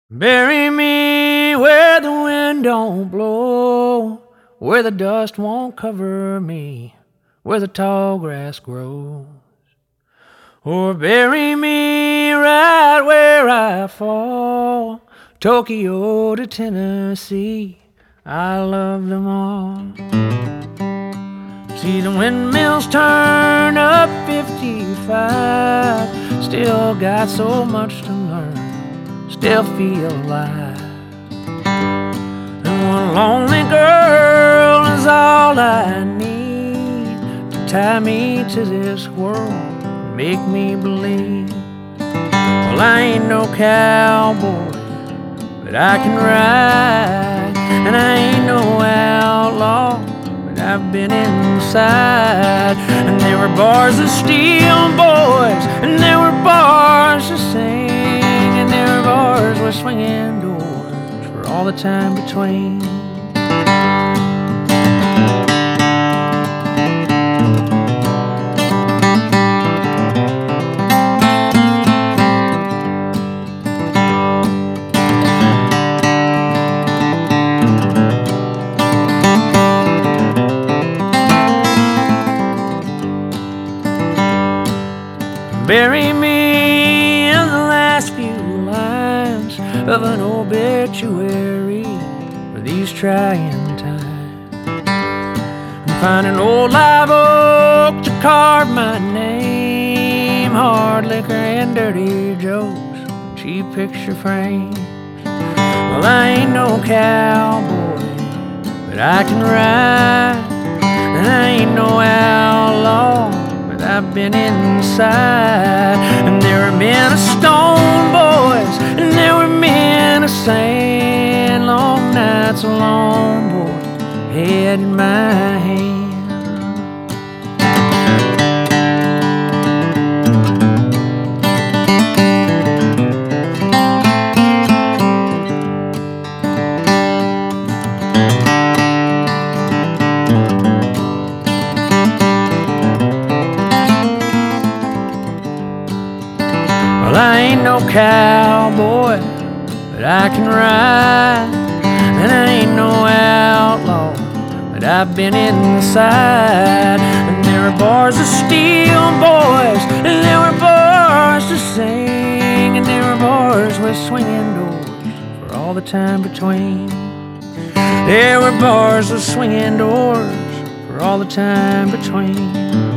Bury me where the wind don't blow, where the dust won't cover me, where the tall grass grows. Or bury me right where I fall, Tokyo to Tennessee, I love them all. See the windmills turn up 55, still got so much to learn, still feel alive. And one lonely girl is all I need to tie me to this world, make me believe. Well, I ain't no cowboy, but I can ride, and I ain't no outlaw, but I've been inside. And there were bars of steel, boys, and there were bars to sing, and there were bars with swinging doors for all the time between. Bury me in the last few lines of an obituary for these trying times. And find an old live oak to carve my name, hard liquor and dirty jokes, cheap picture frames. Well, I ain't no cowboy, but I can ride, and I ain't no outlaw, I've been inside. And there were men of stone, boys, and there were men of sand, long nights alone, boy, head in my hand. Well, I ain't no cowboy, but I can ride, and I ain't no outlaw, but I've been inside. And there were bars of steel, boys, and there were bars to sing, and there were bars with swinging doors for all the time between. There were bars with swinging doors for all the time between.